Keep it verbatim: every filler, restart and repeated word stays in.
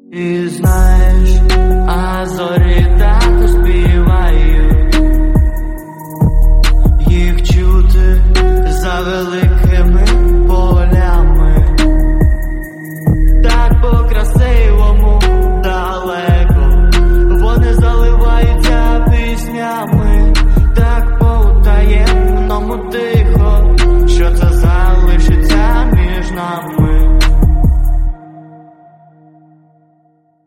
І знаєш, а зорі так співають, їх чути за великими